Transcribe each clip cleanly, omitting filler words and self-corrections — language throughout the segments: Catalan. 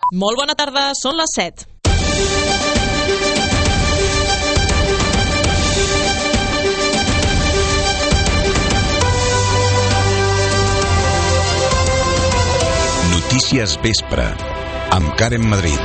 Molt bona tarda, són les 7. Notícies Vespre, amb Karen Madrid.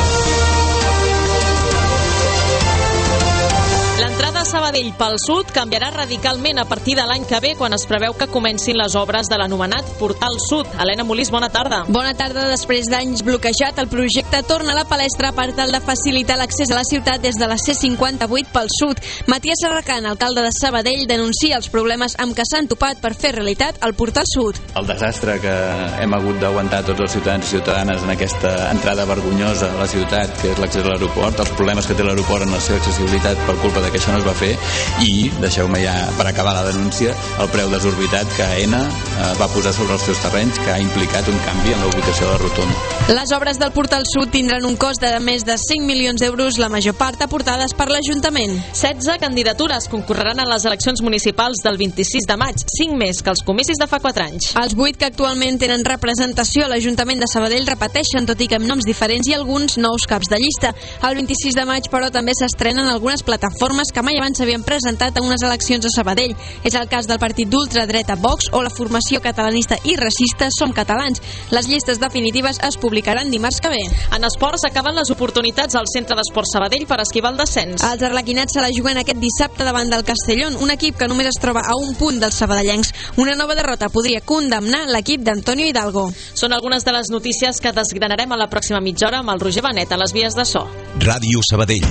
L'entrada a Sabadell pel sud canviarà radicalment a partir de l'any que ve, quan es preveu que comencin les obres de l'anomenat Portal Sud. Helena Molís, bona tarda. Bona tarda. Després d'anys bloquejat, el projecte torna a la palestra per tal de facilitar l'accés a la ciutat des de la C58 pel sud. Matías Serracant, alcalde de Sabadell, denuncia els problemes amb què s'han topat per fer realitat el Portal Sud. El desastre que hem hagut d'aguantar tots els ciutadans i ciutadanes en aquesta entrada vergonyosa a la ciutat, que és l'accés a l'aeroport, els problemes que té l'aeroport en la seva accessibilitat per culpa de que això no es va fer, i deixeu-me ja, per acabar la denúncia, el preu desorbitat que AENA va posar sobre els seus terrenys, que ha implicat un canvi en la ubicació de la rotonda. Les obres del Portal Sud tindran un cost de més de 5 milions d'euros, la major part aportades per l'Ajuntament. 16 candidatures concorreran a les eleccions municipals del 26 de maig, 5 més que els comicis de fa 4 anys. Els 8 que actualment tenen representació a l'Ajuntament de Sabadell repeteixen, tot i que amb noms diferents i alguns nous caps de llista. El 26 de maig, però, també s'estrenen algunes plataformes que mai abans s'havien presentat a unes eleccions a Sabadell. És el cas del partit d'ultradreta Vox o la formació catalanista i racista Som Catalans. Les llistes definitives es publicaran dimarts que ve. En esports, acaben les oportunitats al Centre d'Esports Sabadell per esquivar el descens. Els arlequinats se la juguen aquest dissabte davant del Castellón, un equip que només es troba a un punt dels sabadellencs. Una nova derrota podria condemnar l'equip d'Antonio Hidalgo. Són algunes de les notícies que desgranarem a la pròxima mitja hora amb el Roger Benet a les vies de so. Ràdio Sabadell.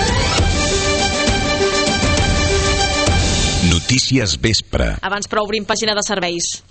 Notícies Vespre. Abans, però, obrim pàgina de serveis.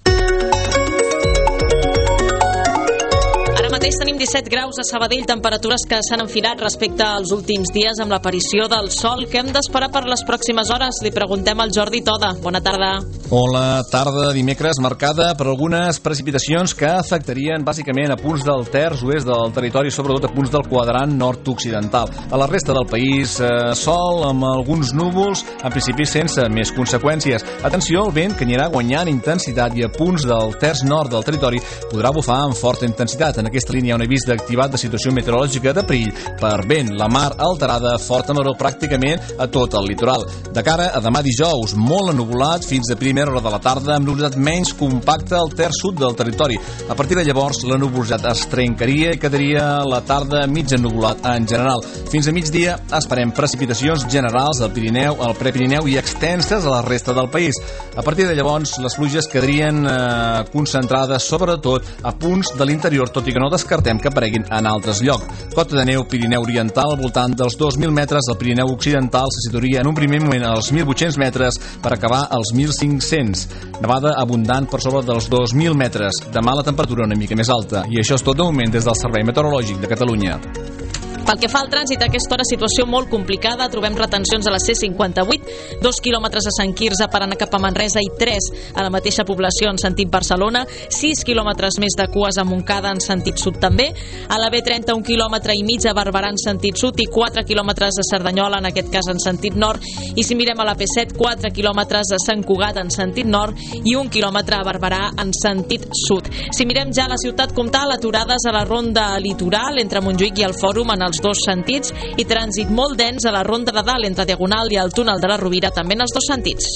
Ara mateix tenim 17 graus a Sabadell, temperatures que s'han enfilat respecte als últims dies amb l'aparició del sol. Què hem d'esperar per les pròximes hores? Li preguntem al Jordi Toda. Bona tarda. Hola, tarda dimecres marcada per algunes precipitacions que afectarien bàsicament a punts del terç oest del territori, sobretot a punts del quadrant nord-occidental. A la resta del país, sol amb alguns núvols, en principi sense més conseqüències. Atenció, el vent que anirà guanyant intensitat i a punts del terç nord del territori podrà bufar amb forta intensitat. En aquesta línia hi ha un avís d'activat de situació meteorològica de perill per vent, la mar alterada, forta maró pràcticament a tot el litoral. De cara a demà dijous, molt ennuvolat fins a primera hora de la tarda, amb nuvolositat menys compacta al terç sud del territori. A partir de llavors, la nuvolositat es trencaria i quedaria la tarda mig ennuvolat en general. Fins a migdia esperem precipitacions generals al Pirineu, al Prepirineu i extenses a la resta del país. A partir de llavors, les pluges quedarien concentrades sobretot a punts de l'interior, tot i que no descartem que apareguin en altres llocs. Cota de neu Pirineu Oriental al voltant dels 2.000 metres, el Pirineu Occidental se situaria en un primer moment als 1.800 metres per acabar als 1.500. Nevada abundant per sobre dels 2.000 metres. Demà la temperatura una mica més alta. I això és tot de moment des del Servei Meteorològic de Catalunya. Pel que fa al trànsit, a aquesta hora situació molt complicada. Trobem retencions a la C58, 2 quilòmetres a Sant Quirze per anar cap a Manresa i 3 a la mateixa població en sentit Barcelona, 6 quilòmetres més de cues a Montcada en sentit sud també, a la B30 1 quilòmetre i mig a Barberà en sentit sud i 4 quilòmetres a Cerdanyola, en aquest cas en sentit nord, i si mirem a la P7, 4 quilòmetres a Sant Cugat en sentit nord i 1 quilòmetre a Barberà en sentit sud. Si mirem ja la ciutat comtal, aturades a la ronda litoral entre Montjuïc i el Fòrum en els dos sentits i trànsit molt dens a la ronda de dalt entre Diagonal i el túnel de la Rovira, també en els dos sentits.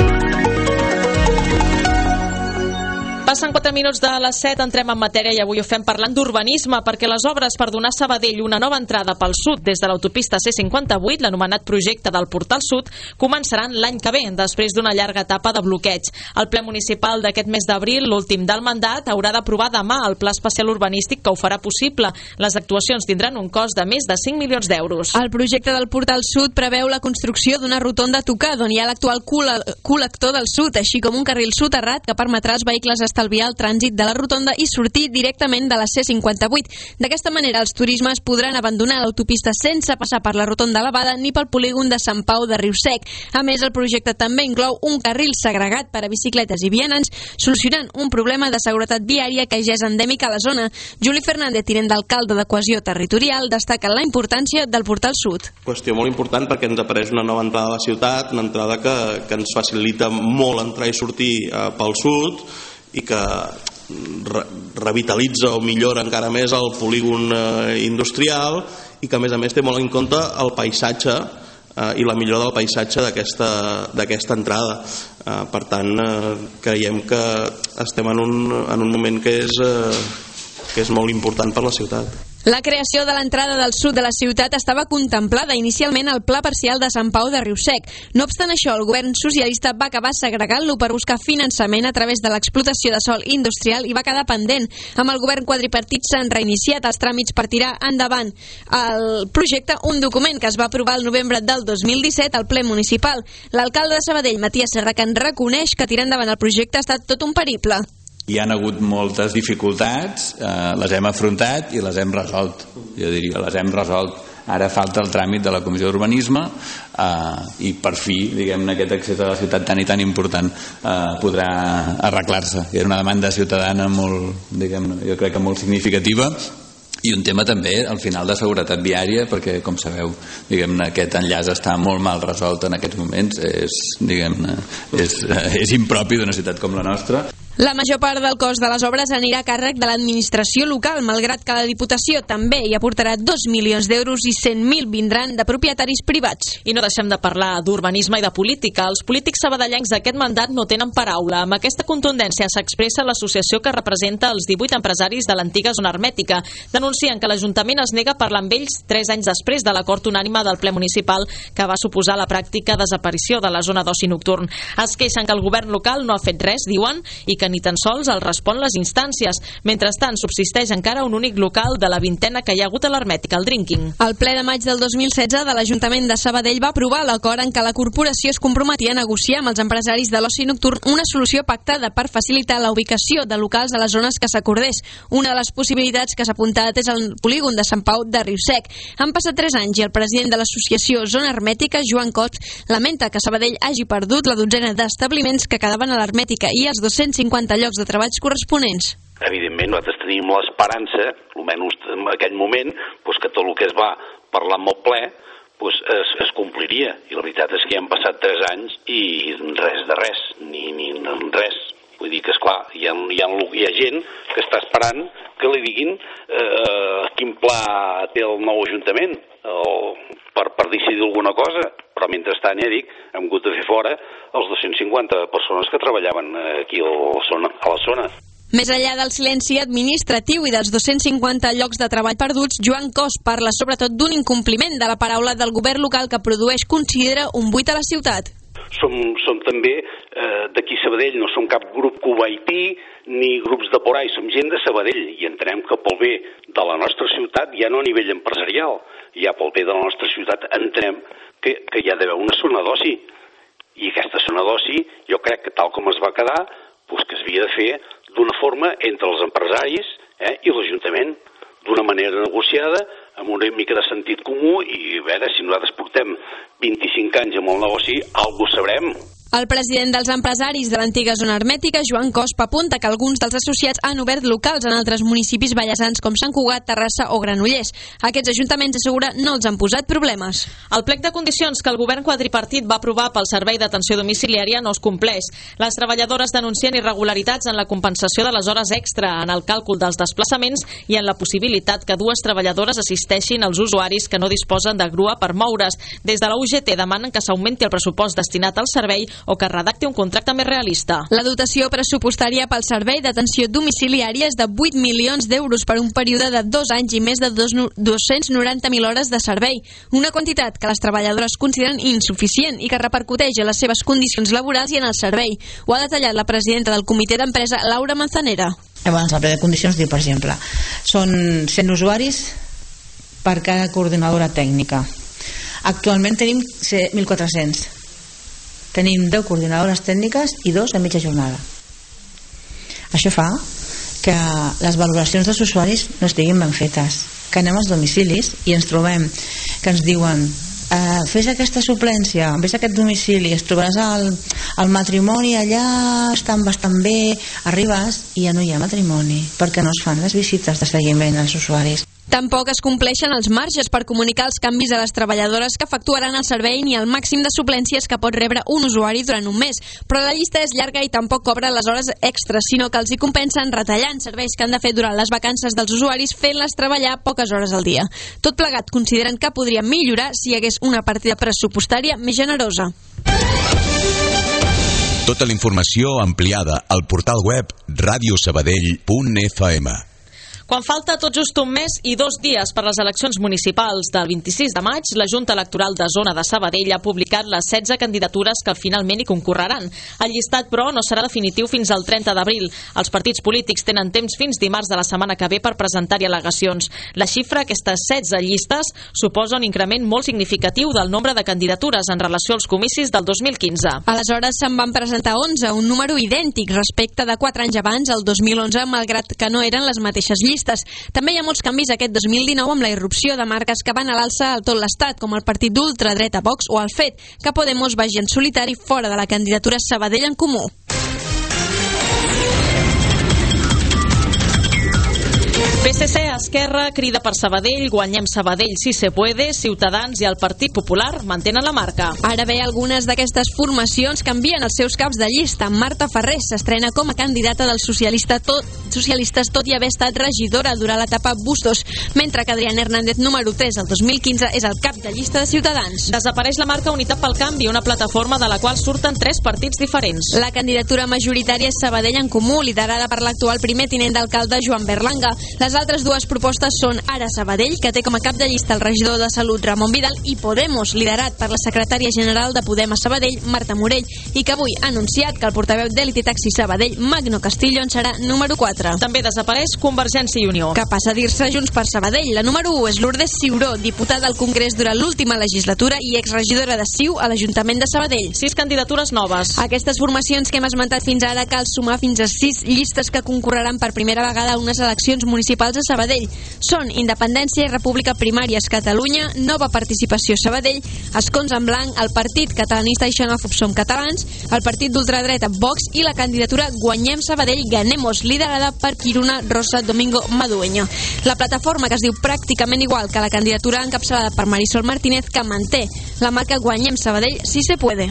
Passen 4 minuts de les 7, entrem en matèria i avui ho fem parlant d'urbanisme, perquè les obres per donar a Sabadell una nova entrada pel sud des de l'autopista C58, l'anomenat projecte del Portal Sud, començaran l'any que ve, després d'una llarga etapa de bloqueig. El ple municipal d'aquest mes d'abril, l'últim del mandat, haurà d'aprovar demà el pla especial urbanístic que ho farà possible. Les actuacions tindran un cost de més de 5 milions d'euros. El projecte del Portal Sud preveu la construcció d'una rotonda a tocar, d'on hi ha l'actual col·lector del sud, així com un carril soterrat que permetrà als vehicles estalviar el trànsit de la rotonda i sortir directament de la C58. D'aquesta manera, els turismes podran abandonar l'autopista sense passar per la rotonda elevada ni pel polígon de Sant Pau de Riusec. A més, el projecte també inclou un carril segregat per a bicicletes i vianants, solucionant un problema de seguretat viària que ja és endèmic a la zona. Juli Fernández, tinent d'alcalde de Cohesió Territorial, destaca la importància del Portal Sud. Qüestió molt important perquè ens apareix una nova entrada a la ciutat, una entrada que ens facilita molt entrar i sortir pel sud i que revitalitza o millora encara més el polígon industrial i que a més té molt en compte el paisatge i la millora del paisatge d'aquesta entrada. Per tant, creiem que estem en un moment que és molt important per la ciutat. La creació de l'entrada del sud de la ciutat estava contemplada inicialment al Pla Parcial de Sant Pau de Riu-sec. No obstant això, el govern socialista va acabar segregant-lo per buscar finançament a través de l'explotació de sòl industrial i va quedar pendent. Amb el govern quadripartit s'han reiniciat els tràmits per tirar endavant el projecte, un document que es va aprovar el novembre del 2017 al ple municipal. L'alcalde de Sabadell, Matías Serracant, reconeix que tirar endavant el projecte ha estat tot un periple. Hi han hagut moltes dificultats, les hem afrontat i les hem resolt. Jo diria, les hem resolt. Ara falta el tràmit de la Comissió d'Urbanisme i per fi, diguem-ne, aquest accés a la ciutat tan i tan important podrà arreglar-se. Era una demanda ciutadana molt, diguem-ne, jo crec que molt significativa, i un tema també al final de seguretat viària, perquè com sabeu, diguem-ne, aquest enllaç està molt mal resolt en aquests moments. És impropi d'una ciutat com la nostra. La major part del cost de les obres anirà a càrrec de l'administració local, malgrat que la Diputació també hi aportarà 2 milions d'euros i 100.000 vindran de propietaris privats. I no deixem de parlar d'urbanisme i de política. Els polítics sabadellencs d'aquest mandat no tenen paraula. Amb aquesta contundència s'expressa l'associació que representa els 18 empresaris de l'antiga zona hermètica. Denuncien que l'Ajuntament es nega a parlar amb ells 3 anys després de l'acord unànime del ple municipal que va suposar la pràctica desaparició de la zona d'oci nocturn. Es queixen que el govern local no ha fet res, diuen, i que ni tan sols els respon les instàncies. Mentrestant, subsisteix encara un únic local de la 20a que hi ha hagut a l'Hermètica, el Drinking. El ple de maig del 2016 de l'Ajuntament de Sabadell va aprovar l'acord en què la corporació es comprometia a negociar amb els empresaris de l'oci nocturn una solució pactada per facilitar la ubicació de locals a les zones que s'acordés. Una de les possibilitats que s'ha apuntat és el polígon de Sant Pau de Riu-sec. Han passat 3 anys i el president de l'associació Zona Hermètica, Joan Cots, lamenta que Sabadell hagi perdut la 12a d'establiments que quedaven a l'Hermètica i els 250 llocs de treballs corresponents. Evidentment, nosaltres tenim l'esperança, almenys en aquell moment, que tot el que es va parlar amb el ple es compliria. I la veritat és que ja han passat 3 anys i res de res, ni res. Vull dir que, esclar, hi ha gent que està esperant que li diguin quin pla té el nou Ajuntament per decidir alguna cosa, però mentrestant, ja dic, hem hagut de fer fora els 250 persones que treballaven aquí a la zona. Més enllà del silenci administratiu i dels 250 llocs de treball perduts, Joan Cos parla sobretot d'un incompliment de la paraula del govern local que produeix, considera, un buit a la ciutat. Som també d'aquí Sabadell, no som cap grup cubaití ni grups de por ahí, som gent de Sabadell i entenem que pel bé de la nostra ciutat, ja no a nivell empresarial, ja pel bé de la nostra ciutat entenem que hi ha d'haver una zona d'oci, i aquesta zona d'oci jo crec que tal com es va quedar que es havia de fer d'una forma entre els empresaris i l'Ajuntament, d'una manera negociada, amb una mica de sentit comú, i a veure, si nosaltres portem 25 anys amb el negoci, alguna cosa sabrem. El president dels empresaris de l'antiga zona hermètica, Joan Cosp, apunta que alguns dels associats han obert locals en altres municipis vallesans com Sant Cugat, Terrassa o Granollers. Aquests ajuntaments, assegura, no els han posat problemes. El plec de condicions que el govern quadripartit va aprovar pel servei d'atenció domiciliària no es compleix. Les treballadores denuncien irregularitats en la compensació de les hores extra, en el càlcul dels desplaçaments i en la possibilitat que 2 treballadores assisteixin als usuaris que no disposen de grua per moure's. Des de la UGT demanen que s'augmenti el pressupost destinat al servei o que redacti un contracte més realista. La dotació pressupostària pel servei d'atenció domiciliària és de 8 milions d'euros per un període de 2 anys i més de 290.000 hores de servei, una quantitat que les treballadores consideren insuficient i que repercuteix en les seves condicions laborals i en el servei. Ho ha detallat la presidenta del comitè d'empresa, Laura Manzanera. Llavors, el pla de condicions diu, per exemple, són 100 usuaris per cada coordinadora tècnica. Actualment tenim 1.400. Tenim 10 coordinadores tècniques i 2 a mitja jornada. Això fa que les valoracions dels usuaris no estiguin ben fetes, que anem als domicilis i ens trobem que ens diuen fes aquesta suplència, vés a aquest domicili, es trobaràs el matrimoni allà, estan bastant bé, arribes i ja no hi ha matrimoni perquè no es fan les visites de seguiment als usuaris. Tampoc es compleixen els marges per comunicar els canvis a les treballadores que efectuaran el servei ni el màxim de suplències que pot rebre un usuari durant un mes. Però la llista és llarga i tampoc cobra les hores extres, sinó que els hi compensen retallant serveis que han de fer durant les vacances dels usuaris, fent-les treballar poques hores al dia. Tot plegat consideren que podria millorar si hi hagués una partida pressupostària més generosa. Tota la informació ampliada al portal web radiosabadell.fm. Quan falta tot just un mes i 2 dies per les eleccions municipals del 26 de maig, la Junta Electoral de Zona de Sabadell ha publicat les 16 candidatures que finalment hi concorreran. El llistat, però, no serà definitiu fins al 30 d'abril. Els partits polítics tenen temps fins dimarts de la setmana que ve per presentar-hi al·legacions. La xifra, aquestes 16 llistes, suposa un increment molt significatiu del nombre de candidatures en relació als comicis del 2015. Aleshores se'n van presentar 11, un número idèntic respecte de 4 anys abans, el 2011, malgrat que no eren les mateixes llistes. També hi ha molts canvis aquest 2019 amb la irrupció de marques que van a l'alça a tot l'estat, com el partit d'ultradreta Vox o el fet que Podemos vagi en solitari fora de la candidatura Sabadell en Comú. PSC, Esquerra, Crida per Sabadell, Guanyem Sabadell si se puede, Ciutadans i el Partit Popular mantenen la marca. Ara bé, algunes d'aquestes formacions canvien els seus caps de llista. Marta Ferrer s'estrena com a candidata dels socialistes, tot i haver estat regidora durant l'etapa Bustos, mentre que Adrián Hernández, número 3 el 2015, és el cap de llista de Ciutadans. Desapareix la marca Unitat pel Canvi, una plataforma de la qual surten 3 partits diferents. La candidatura majoritària és Sabadell en Comú, liderada per l'actual primer tinent d'alcalde Joan Berlanga. Les altres dues propostes són Ara Sabadell, que té com a cap de llista el regidor de Salut Ramon Vidal, i Podemos, liderat per la secretària general de Podem a Sabadell, Marta Morell, i que avui ha anunciat que el portaveu d'Elite Taxi Sabadell, Magno Castillo, en serà número 4. També desapareix Convergència i Unió, que passa a dir-se Junts per Sabadell. La número 1 és Lourdes Ciuró, diputada al Congrés durant l'última legislatura i exregidora de CiU a l'Ajuntament de Sabadell. 6 candidatures noves. Aquestes formacions que hem esmentat fins ara cal sumar fins a 6 llistes que concorreran per primera vegada a unes eleccions municipals a Sabadell. Són Independència i República Primàries Catalunya, Nova Participació Sabadell, Escons en Blanc, el Partit Catalanista i Xenòfob Som Catalans, el Partit d'Ultradreta Vox i la candidatura Guanyem Sabadell Ganemos, liderada per Quiruna Rosa Domingo Madueño. La plataforma, que es diu pràcticament igual que la candidatura encapçalada per Marisol Martínez, que manté la marca Guanyem Sabadell si se puede.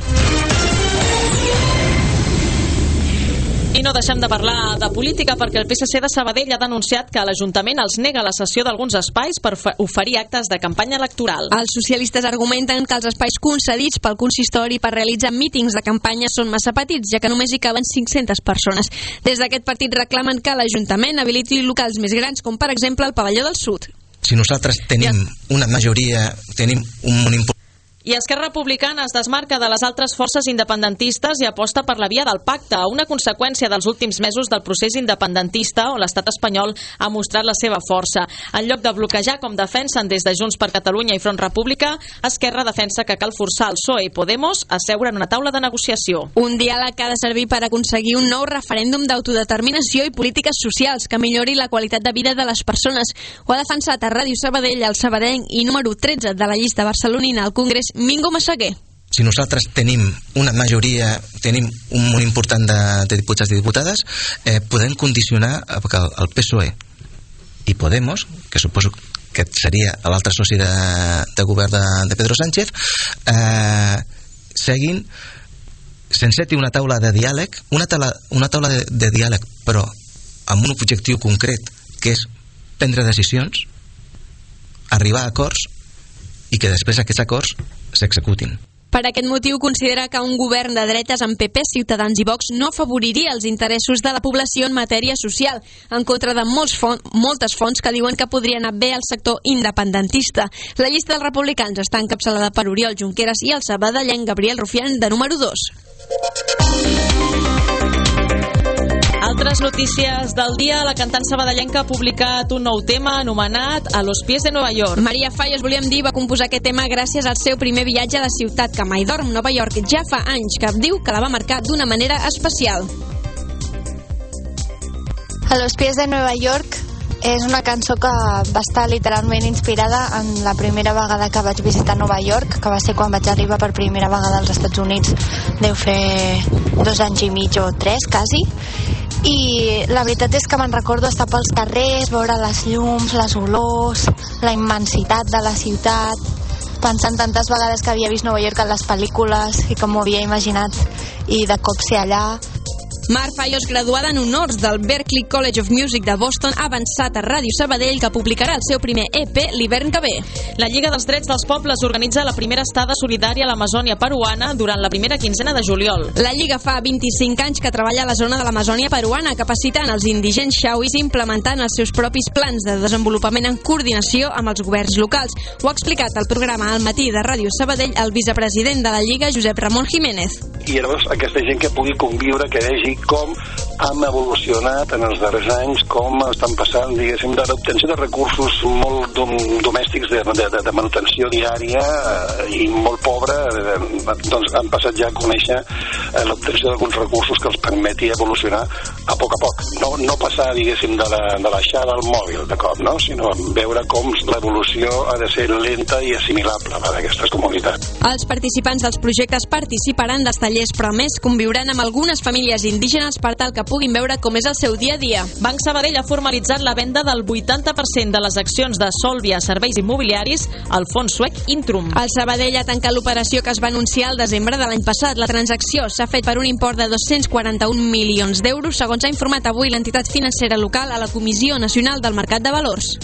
I no deixem de parlar de política perquè el PSC de Sabadell ha denunciat que l'Ajuntament els nega la cessió d'alguns espais per oferir actes de campanya electoral. Els socialistes argumenten que els espais concedits pel consistori per realitzar mítings de campanya són massa petits, ja que només hi caben 500 persones. Des d'aquest partit reclamen que l'Ajuntament habiliti locals més grans, com per exemple el Pavelló del Sud. Si nosaltres tenim una majoria, tenim un important... I Esquerra Republicana es desmarca de les altres forces independentistes i aposta per la via del pacte, una conseqüència dels últims mesos del procés independentista on l'estat espanyol ha mostrat la seva força. En lloc de bloquejar, com defensen des de Junts per Catalunya i Front República, Esquerra defensa que cal forçar el PSOE i Podemos a seure en una taula de negociació. Un diàleg que ha de servir per aconseguir un nou referèndum d'autodeterminació i polítiques socials que millori la qualitat de vida de les persones. Ho ha defensat a Ràdio Sabadell el sabadellenc i número 13 de la llista barcelonina al Congrés, Mingo Massaguer. Si nosaltres tenim una majoria, tenim un molt important de diputats i diputades, podem condicionar que el PSOE i Podemos, que suposo que seria l'altre soci de govern de Pedro Sánchez, seguin s'enceti una taula de diàleg, una taula de diàleg, però amb un objectiu concret, que és prendre decisions, arribar a acords i que després aquests acords s'executin. Per aquest motiu considera que un govern de dretes amb PP, Ciutadans i Vox no afavoriria els interessos de la població en matèria social, en contra de moltes fonts que diuen que podria anar bé al sector independentista. La llista dels republicans està encapçalada per Oriol Junqueras i el sabadellenc Gabriel Rufián, de número 2. Altres notícies del dia. La cantant sabadellenca ha publicat un nou tema anomenat A los pies de Nueva York. Maria Fallos, volíem dir, va composar aquest tema gràcies al seu primer viatge a la ciutat que mai dorm, Nova York. Ja fa anys que diu que la va marcar d'una manera especial. A los pies de Nueva York és una cançó que va estar literalment inspirada en la primera vegada que vaig visitar Nova York, que va ser quan vaig arribar per primera vegada als Estats Units. Deu fer 2 anys i mig o 3, quasi. i la veritat és que me'n recordo estar pels carrers, veure les llums, les olors, la immensitat de la ciutat, pensant tantes vegades que havia vist Nova York en les pel·lícules i com m'ho havia imaginat, i de cop ser allà. Mar Fallos, graduada en honors del Berklee College of Music de Boston, ha avançat a Ràdio Sabadell, que publicarà el seu primer EP l'hivern que ve. La Lliga dels Drets dels Pobles organitza la primera estada solidària a l'Amazònia peruana durant la primera quinzena de juliol. La Lliga fa 25 anys que treballa a la zona de l'Amazònia peruana, capacitant els indigents xauis i implementant els seus propis plans de desenvolupament en coordinació amb els governs locals. Ho ha explicat al programa Al Matí de Ràdio Sabadell el vicepresident de la Lliga, Josep Ramon Jiménez. I llavors aquesta gent que pugui conviure, que vegi com hem evolucionat en els darrers anys, com estan passant, diguéssim, de l'obtenció de recursos molt domèstics de manutenció diària i molt pobra, doncs han passat ja a conèixer l'obtenció d'alguns recursos que els permeti evolucionar a poc. No passar, diguéssim, de la xada al mòbil de cop, no? Sinó veure com l'evolució ha de ser lenta i assimilable d'aquestes comunitats. Els participants dels projectes participaran dels tallers, però a més conviuran amb algunes famílies indígenes per tal que puguin veure com és el seu dia a dia. Banc Sabadell ha formalitzat la venda del 80% de les accions de Solvia Serveis Immobiliaris al fons suec Intrum. El Sabadell ha tancat l'operació que es va anunciar al desembre de l'any passat. La transacció s'ha fet per un import de 241 milions d'euros, segons ha informat avui l'entitat financera local a la Comissió Nacional del Mercat de Valors.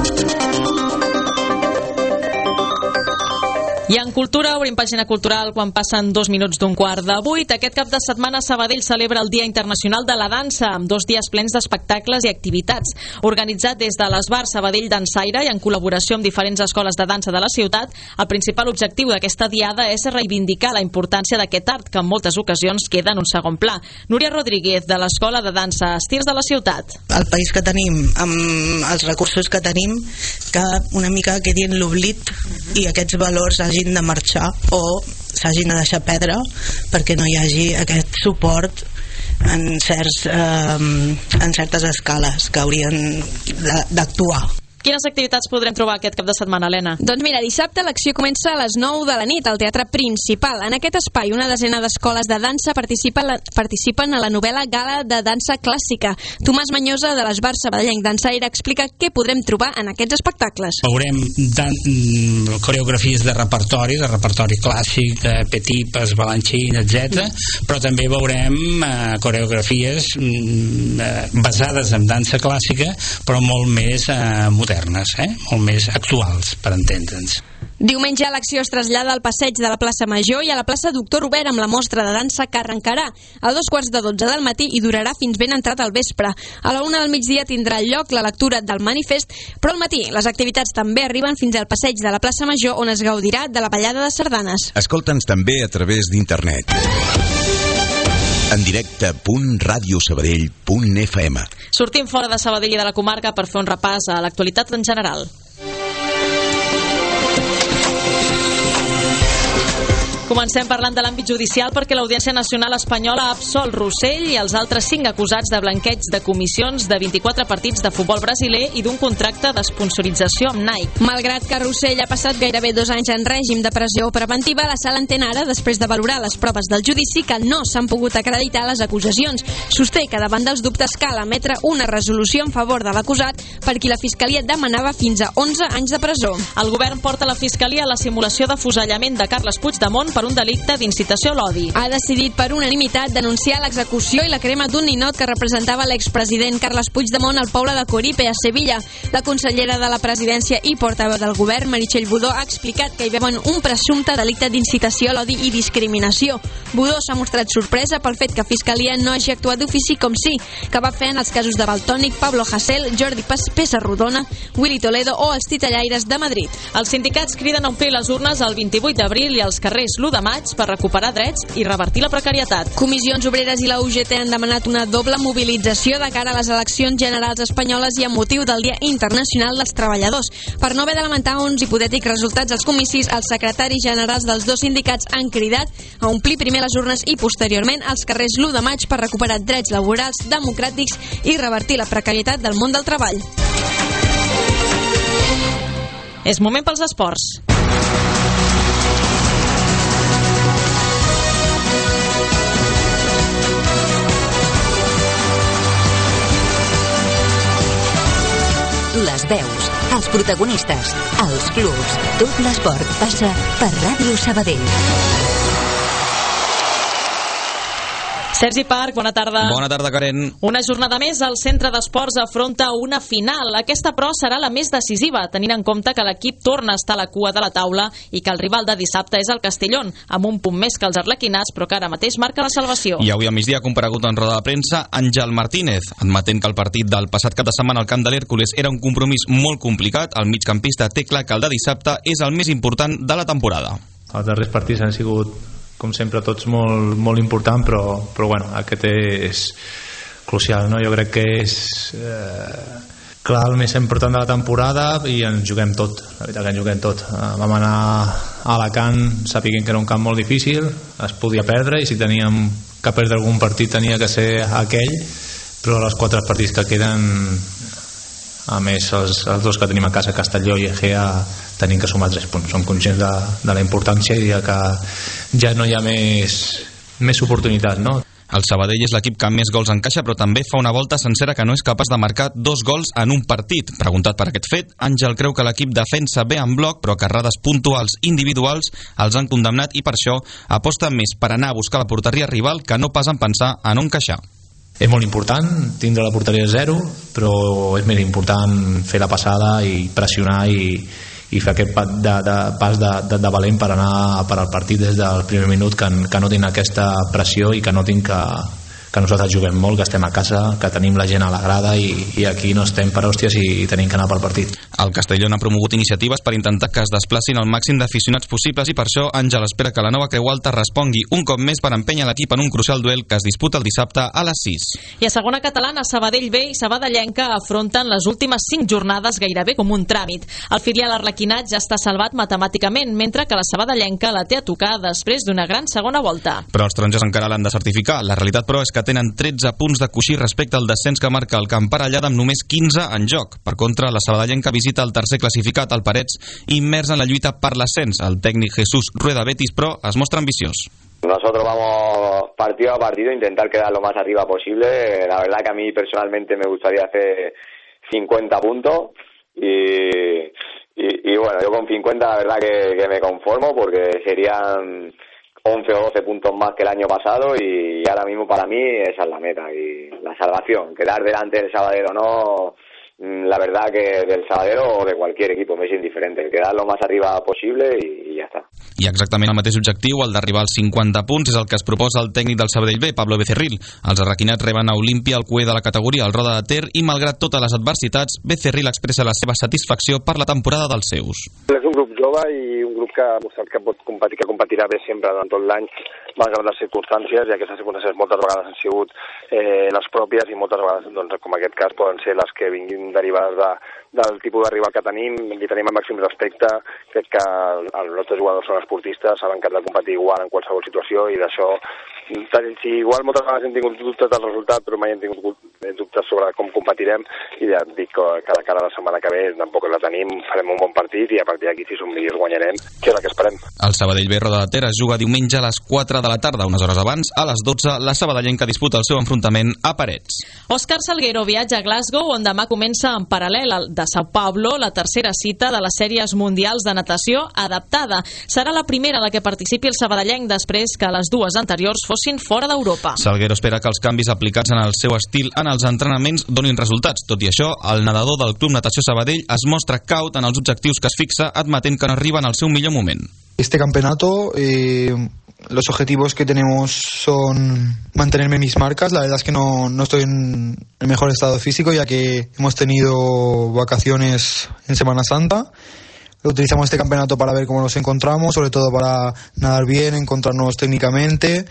I en cultura, obrim pàgina cultural quan passen 2 minuts d'un quart de 8. Aquest cap de setmana Sabadell celebra el Dia Internacional de la Dansa, amb 2 dies plens d'espectacles i activitats. Organitzat des de l'Esbar Sabadell Dansaire i en col·laboració amb diferents escoles de dansa de la ciutat, el principal objectiu d'aquesta diada és reivindicar la importància d'aquest art, que en moltes ocasions queda en un segon pla. Núria Rodríguez, de l'Escola de Dansa Estirs de la ciutat. El país que tenim, amb els recursos que tenim, que una mica quedi en l'oblit i aquests valors hagin de marxar o s'hagin de deixar perdre perquè no hi hagi aquest suport en certes escales que haurien d'actuar. Quines activitats podrem trobar aquest cap de setmana, Helena? Doncs mira, dissabte l'acció comença a les 9 de la nit al Teatre Principal. En aquest espai, una desena d'escoles de dansa participen a la novel·la Gala de Dansa Clàssica. Tomàs Manyosa, de l'Esbar Sabadellenc Dansaire, explica què podrem trobar en aquests espectacles. Veurem coreografies de repertori clàssic, de Petipes, Balanchín, etc. Però també veurem coreografies basades en dansa clàssica, però molt més modernes, molt més actuals, per entendre'ns. Diumenge l'acció es trasllada al passeig de la plaça Major i a la plaça Doctor Robert amb la mostra de dansa que arrencarà a 2:15 del matí i durarà fins ben entrat al vespre. A la 1 del migdia tindrà lloc la lectura del manifest, però al matí les activitats també arriben fins al passeig de la plaça Major, on es gaudirà de la ballada de sardanes. Escolta'ns també a través d'internet. En directe .radiosabadell.fm. Sortim fora de Sabadell i de la comarca per fer un repàs a l'actualitat en general. Comencem parlant de l'àmbit judicial perquè l'Audiència Nacional Espanyola ha absolt Rossell i els altres 5 acusats de blanqueig de comissions de 24 partits de futbol brasiler i d'un contracte d'esponsorització amb Nike. Malgrat que Rossell ha passat gairebé 2 anys en règim de pressió preventiva, la sala entén ara, després de valorar les proves del judici, que no s'han pogut acreditar les acusacions. Sosté que davant dels dubtes cal emetre una resolució en favor de l'acusat, per qui la Fiscalia demanava fins a 11 anys de presó. El govern porta a la Fiscalia la simulació d'afusellament de Carles Puigdemont per un delicte d'incitació a l'odi. Ha decidit per unanimitat denunciar l'execució i la crema d'un ninot que representava l'expresident Carles Puigdemont al poble de Coripe, a Sevilla. La consellera de la presidència i portaveu del govern, Meritxell Budó, ha explicat que hi veuen un presumpte delicte d'incitació a l'odi i discriminació. Budó s'ha mostrat sorpresa pel fet que Fiscalia no hagi actuat d'ofici com sí, que va fer en els casos de Valtònic, Pablo Hasél, Jordi Pessarrodona, Willy Toledo o els titellaires de Madrid. Els sindicats criden a omplir les urnes el 28 d'abril i als carrers l'1 de maig per recuperar drets i revertir la precarietat. Comissions Obreres i la UGT han demanat una doble mobilització de cara a les eleccions generals espanyoles i amb motiu del Dia Internacional dels Treballadors. Per no haver de lamentar uns hipotètics resultats als comicis, els secretaris generals dels 2 sindicats han cridat a omplir primer les urnes i posteriorment als carrers l'1 de maig per recuperar drets laborals democràtics i revertir la precarietat del món del treball. És moment pels esports. les veus, els protagonistes, els clubs. Tot l'esport passa per Ràdio Sabadell. Sergi Parc, bona tarda. Bona tarda, Karen. Una jornada més, el Centre d'Esports afronta una final. Aquesta, però, serà la més decisiva, tenint en compte que l'equip torna a estar a la cua de la taula i que el rival de dissabte és el Castellón, amb un punt més que els arlequinats, però que ara mateix marca la salvació. I avui a migdia ha comparegut en roda de premsa Àngel Martínez, admetent que el partit del passat cap de setmana al camp de l'Hèrcules era un compromís molt complicat. El migcampista té clar que el de dissabte és el més important de la temporada. Els darrers partits han sigut, com sempre, tots molt important, però bueno, aquest és crucial, no? Jo crec que és clar, el més important de la temporada i ens juguem tot, la veritat que ens juguem tot. Vam anar a Alacant sapiguent que era un camp molt difícil, es podia perdre i si teníem que perdre algun partit tenia que ser aquell, però els 4 partits que queden, a més els 2 que tenim a casa, Castelló i Egea, tenim que sumar 3 punts. Som conscients de la importància i que ja no hi ha més oportunitats, no? El Sabadell és l'equip que més gols encaixa, però també fa una volta sencera que no és capaç de marcar 2 gols en un partit. Preguntat per aquest fet, Àngel creu que l'equip defensa bé en bloc, però que errades puntuals individuals els han condemnat i per això aposta més per anar a buscar la porteria rival que no pas en pensar a no encaixar. És molt important tindre la porteria 0, però és més important fer la passada i pressionar i fer aquest pas de valent per anar per al partit des del primer minut, que no tinc aquesta pressió i que no tinc que nosaltres juguem molt, que estem a casa, que tenim la gent a la grada i aquí no estem per hòsties i tenim que anar pel partit. El Castellón ha promogut iniciatives per intentar que es desplacin el màxim d'aficionats possibles i per això Àngel espera que la nova Creu Alta respongui un cop més per empènyer l'equip en un crucial duel que es disputa el dissabte a les 6. I a segona catalana, Sabadell B i Sabadellenca afronten les últimes 5 jornades gairebé com un tràmit. El filial arlequinat ja està salvat matemàticament, mentre que la Sabadellenca la té a tocar després d'una gran segona volta. Però els taronges encara l'han de certificar. La realitat, però, és que tenen 13 punts de coixí respecte al descens que marca el Camparallada amb només 15 en joc. Per contra, la Sabadellenca visita el tercer classificat, el Parets, immers en la lluita per l'ascens. El tècnic Jesús Rueda Betis, però, es mostra ambiciós. Nosotros vamos partido a partido a intentar quedar lo más arriba posible. La verdad que a mí personalmente me gustaría hacer 50 puntos y bueno, yo con 50 la verdad que me conformo porque serían 11 o 12 puntos más que el año pasado y ahora mismo para mí esa es la meta y la salvación. Quedar delante del Sabadell o no, la verdad que del Sabadell o de cualquier equipo me es indiferente. Quedar lo más arriba posible y ya está. I exactament el mateix objectiu, el d'arribar als 50 punts, és el que es proposa el tècnic del Sabadell B, Pablo Becerril. Els arraquinats reben a Olímpia, el cué de la categoria, el Roda de Ter, i malgrat totes les adversitats, Becerril expressa la seva satisfacció per la temporada dels seus. És un grup jove i un grup que ha mostrat que pot competir, que competirà bé sempre durant tot l'any, malgrat les circumstàncies, i aquestes circumstàncies moltes vegades han sigut les pròpies i moltes vegades, doncs, com aquest cas, poden ser les que vinguin derivades del tipus de rival que tenim, li tenim el màxim respecte. Crec que els nostres jugadors són esportistes, saben que han de competir igual en qualsevol situació i d'això, si igual moltes vegades hem tingut dubtes del resultat, però mai hem tingut dubtes sobre com competirem i ja et dic que de cara a la setmana que ve tampoc la tenim, farem un bon partit i a partir d'aquí si som millors guanyarem, que és el que esperem. El Sabadell B Roda de Ter es juga diumenge a les 4 de la tarda, unes hores abans, a les 12, la Sabadellenca disputa el seu enfrontament a Parets. Òscar Salguero viatja a Glasgow, on demà comença en paral·lel de São Paulo la tercera cita de les sèries mundials de natació adaptada. Serà la primera en la que participi el sabadellenc després que les dues anteriors fossin fora d'Europa. Salguero espera que els canvis aplicats en el seu estil en els entrenaments donin resultats. Tot i això, el nedador del Club Natació Sabadell es mostra caut en els objectius que es fixa, admetent que no arriben al seu millor moment. Este campeonato, los objetivos que tenemos son mantenerme mis marcas. La verdad es que no estoy en el mejor estado físico, ya que hemos tenido vacaciones en Semana Santa. Utilizamos este campeonato para ver cómo nos encontramos, sobre todo para nadar bien, encontrarnos técnicamente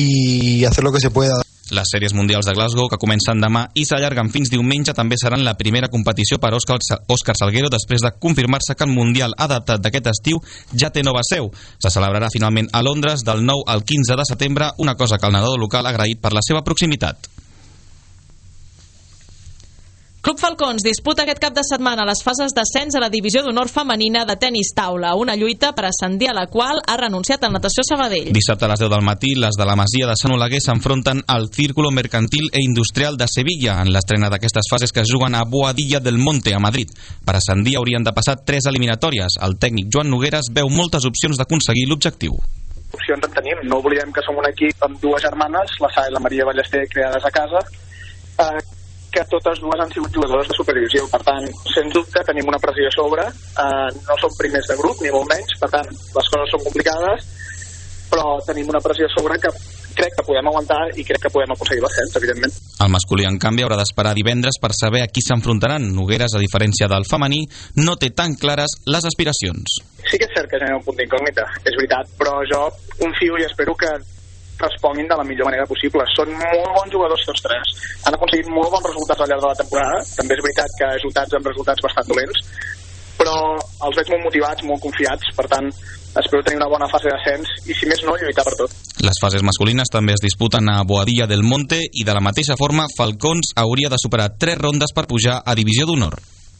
y hacer lo que se pueda. Les sèries mundials de Glasgow, que comencen demà i s'allarguen fins diumenge, també seran la primera competició per a Òscar Salguero després de confirmar-se que el Mundial adaptat d'aquest estiu ja té nova seu. Se celebrarà finalment a Londres del 9 al 15 de setembre, una cosa que el nedador local ha agraït per la seva proximitat. Club Falcons disputa aquest cap de setmana les fases d'ascens a la divisió d'honor femenina de tenis taula, una lluita per ascendir a la qual ha renunciat el Natació Sabadell. Dissabte a les 10 del matí, les de la Masia de Sant Oleguer s'enfronten al Círculo Mercantil e Industrial de Sevilla en l'estrena d'aquestes fases que es juguen a Boadilla del Monte, a Madrid. Per ascendir haurien de passar 3 eliminatòries. El tècnic Joan Nogueras veu moltes opcions d'aconseguir l'objectiu. Opcions en tenim. No oblidem que som un equip amb 2 germanes, la Sa i la Maria Ballester, creades a casa, que totes dues han sigut jugadores de superdivisió. Per tant, sens dubte, tenim una pressió a sobre. No som primers de grup, ni molt menys. Per tant, les coses són complicades, però tenim una pressió a sobre que crec que podem aguantar i crec que podem aconseguir l'ascens, evidentment. El masculí, en canvi, haurà d'esperar divendres per saber a qui s'enfrontaran. Nogueras, a diferència del femení, no té tan clares les aspiracions. Sí que és cert que genera un punt d'incògnita, és veritat, però jo confio i espero que responguin de la millor manera possible. Són molt bons jugadors tots 3. Han aconseguit molt bons resultats al llarg de la temporada. També és veritat que ajudats amb resultats bastant dolents, però els veig molt motivats, molt confiats. Per tant, espero tenir una bona fase d'ascens i, si més no, lluitar per tot. Les fases masculines també es disputen a Boadilla del Monte i, de la mateixa forma, Falcons hauria de superar 3 rondes per pujar a Divisió d'Honor.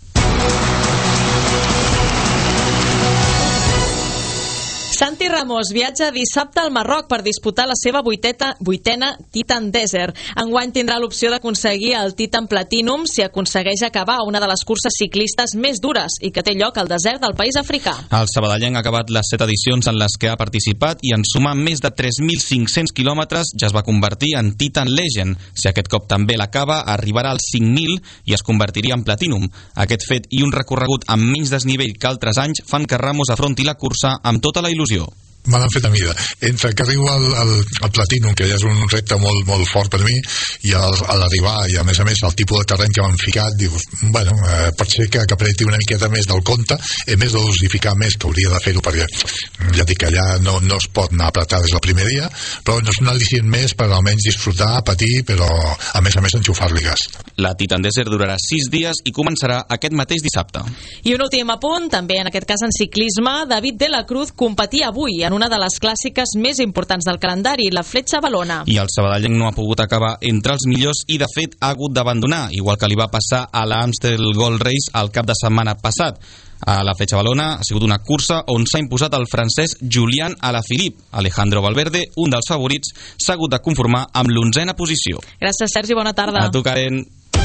Santi Ramos viatja dissabte al Marroc per disputar la seva vuitena Titan Desert. Enguany tindrà l'opció d'aconseguir el Titan Platinum si aconsegueix acabar una de les curses ciclistes més dures i que té lloc al desert del país africà. El sabadellenc ha acabat les 7 edicions en les que ha participat i en sumar més de 3.500 quilòmetres ja es va convertir en Titan Legend. Si aquest cop també l'acaba, arribarà als 5.000 i es convertiria en Platinum. Aquest fet i un recorregut amb menys desnivell que altres anys fan que Ramos afronti la cursa amb tota la il·lusió. Me l'han fet a mida. Entre que arribo al Platinum, que ja és un repte molt fort per mi, i a l'arribar, i a més el tipus de terreny que m'han ficat, dius, bueno, pot ser que apreti una miqueta més del compte, a més de dosificar més, que hauria de fer-ho, perquè ja dic que allà no es pot anar a apretar des del primer dia, però no és un al·licient més per almenys disfrutar, patir, però a més enxufar-li gas. La Titan Desert durarà 6 dies i començarà aquest mateix dissabte. I un últim apunt, també en aquest cas en ciclisme, David de la Cruz competia avui en una de les clàssiques més importants del calendari, la Fletxa Valona. I el sabadellenc no ha pogut acabar entre els millors i, de fet, ha hagut d'abandonar, igual que li va passar a la Amstel Gold Race el cap de setmana passat. A la Fletxa Valona ha sigut una cursa on s'ha imposat el francès Julian Alaphilippe. Alejandro Valverde, un dels favorits, s'ha hagut de conformar amb l'11a posició. Gràcies, Sergi, bona tarda. A tu, Karen.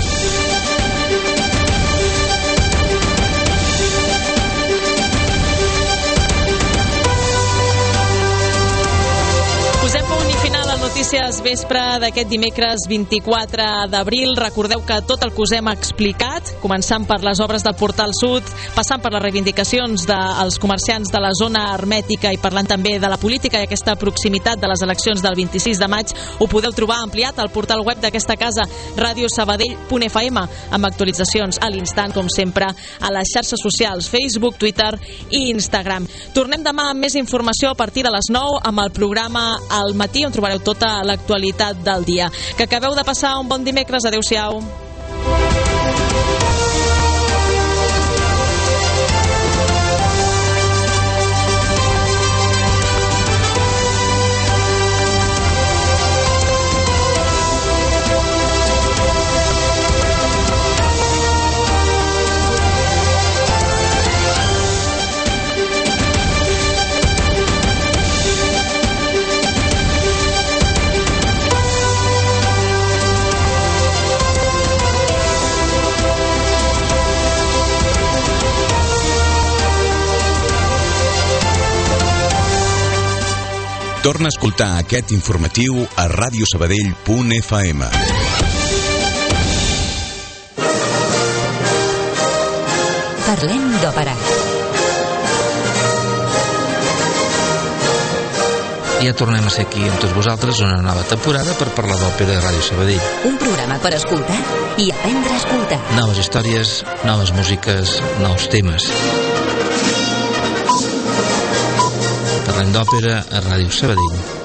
Posem punt i final al Notícies Vespre d'aquest dimecres 24 d'abril. Recordeu que tot el que us hem explicat, començant per les obres del Portal Sud, passant per les reivindicacions dels comerciants de la zona hermètica i parlant també de la política i aquesta proximitat de les eleccions del 26 de maig, ho podeu trobar ampliat al portal web d'aquesta casa, radiosabadell.fm, amb actualitzacions a l'instant, com sempre, a les xarxes socials, Facebook, Twitter i Instagram. Tornem demà amb més informació a partir de les 9 amb el programa Al Matí, on trobareu tota l'actualitat del dia. Que acabeu de passar un bon dimecres. Adéu-siau. Torna a escoltar aquest informatiu a radiosabadell.fm. Parlem d'òpera. Ja tornem a ser aquí amb tots vosaltres una nova temporada per parlar d'òpera a Ràdio Sabadell. Un programa per escoltar i aprendre a escoltar. Noves històries, noves músiques, nous temes. Parlem d'òpera a Ràdio Sabadell.